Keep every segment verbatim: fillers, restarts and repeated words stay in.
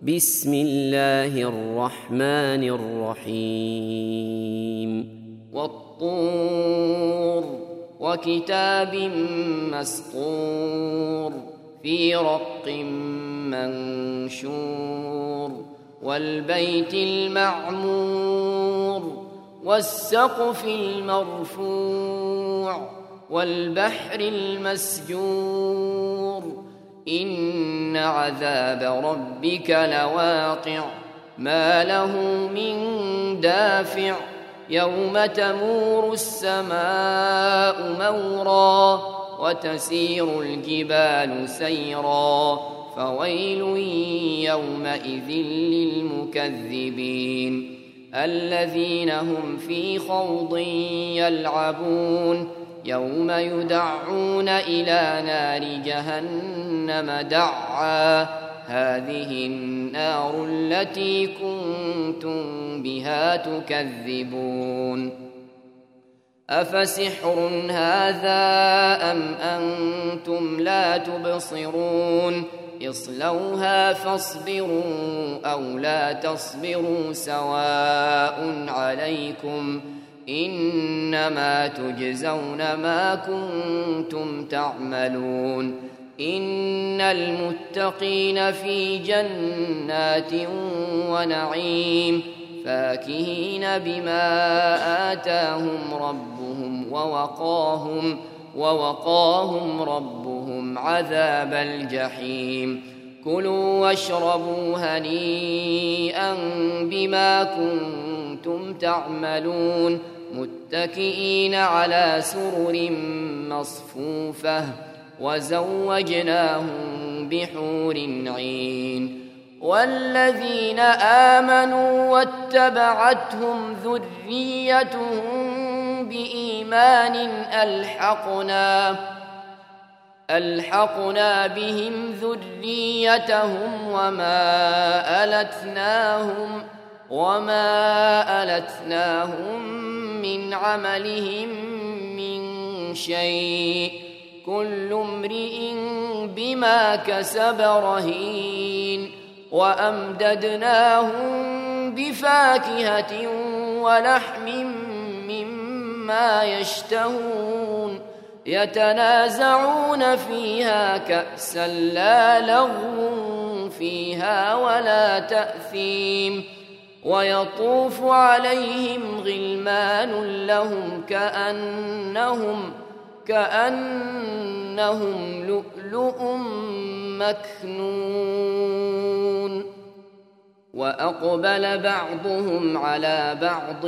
بسم الله الرحمن الرحيم والطور وكتاب مسطور في رق منشور والبيت المعمور والسقف المرفوع والبحر المسجور إن عذاب ربك لواقع ما له من دافع يوم تمور السماء مورا وتسير الجبال سيرا فويل يومئذ للمكذبين الذين هم في خوض يلعبون يوم يدعون إلى نار جهنم دعا هذه النار التي كنتم بها تكذبون أفسحر هذا أم أنتم لا تبصرون اصلوها فاصبروا أو لا تصبروا سواء عليكم إنما تجزون ما كنتم تعملون إن المتقين في جنات ونعيم فاكهين بما آتاهم ربهم ووقاهم ووقاهم ربهم عذاب الجحيم كلوا واشربوا هنيئا بما كنتم تعملون متكئين على سرر مصفوفة وزوجناهم بحور عين والذين آمنوا واتبعتهم ذريتهم بإيمان ألحقنا ألحقنا بهم ذريتهم وما ألتناهم وما ألتناهم من عملهم من شيء كل امرئ بما كسب رهين وأمددناهم بفاكهة ولحم مما يشتهون يتنازعون فيها كأسا لا لغو فيها ولا تأثيم ويطوف عليهم غلمان لهم كأنهم كأنهم لؤلؤ مكنون وأقبل بعضهم على بعض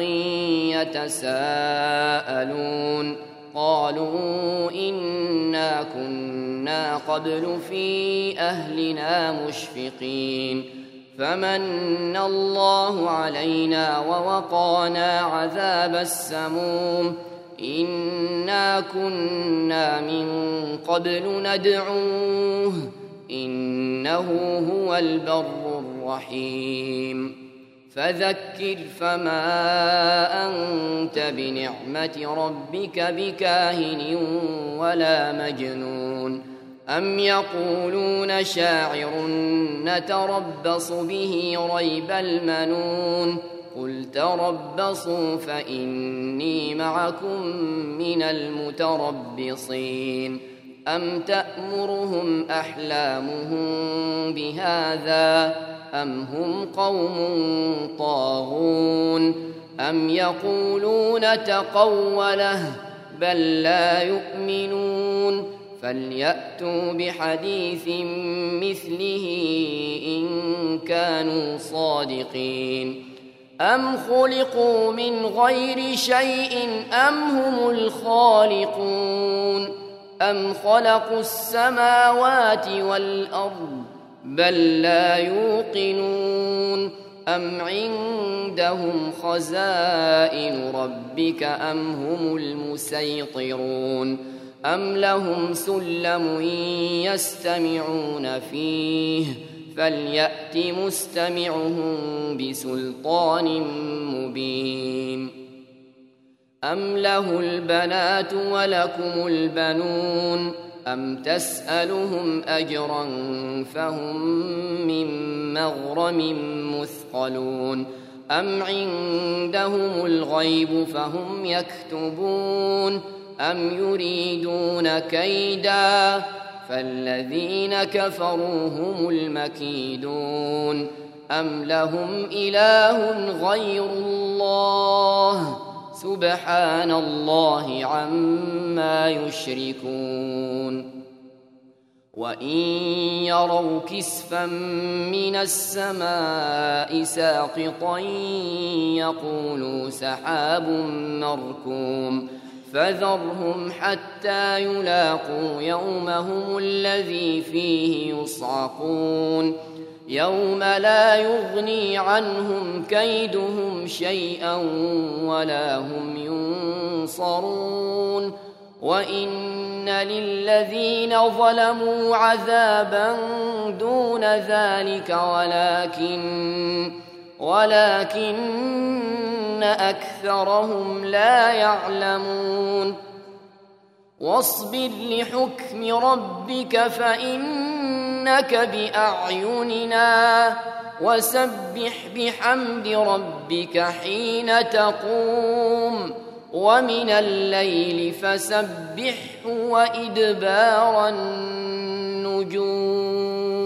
يتساءلون قالوا إنا كنا قبل في أهلنا مشفقين فمن الله علينا ووقانا عذاب السموم إنا كنا من قبل ندعوه إنه هو البر الرحيم فذكر فما أنت بنعمة ربك بكاهن ولا مجنون أم يقولون شاعر نتربص به ريب المنون قل تربصوا فإني معكم من المتربصين أم تأمرهم أحلامهم بهذا أم هم قوم طاغون أم يقولون تقوله بل لا يؤمنون فليأتوا بحديث مثله إن كانوا صادقين أم خلقوا من غير شيء أم هم الخالقون أم خلقوا السماوات والأرض بل لا يوقنون أم عندهم خزائن ربك أم هم المسيطرون أم لهم سلم يستمعون فيه فليأت مستمعهم بسلطان مبين أم له البنات ولكم البنون أم تسألهم أجرا فهم من مغرم مثقلون أم عندهم الغيب فهم يكتبون أم يريدون كيدا فالذين كفروا هم المكيدون أم لهم إله غير الله سبحان الله عما يشركون وإن يروا كسفا من السماء ساقطا يقولوا سحاب مركوم فذرهم حتى يلاقوا يومهم الذي فيه يصعقون يوم لا يغني عنهم كيدهم شيئا ولا هم ينصرون وإن للذين ظلموا عذابا دون ذلك ولكن ولكن أكثرهم لا يعلمون واصبر لحكم ربك فإنك بأعيننا وسبح بحمد ربك حين تقوم ومن الليل فسبحه وإدبار النجوم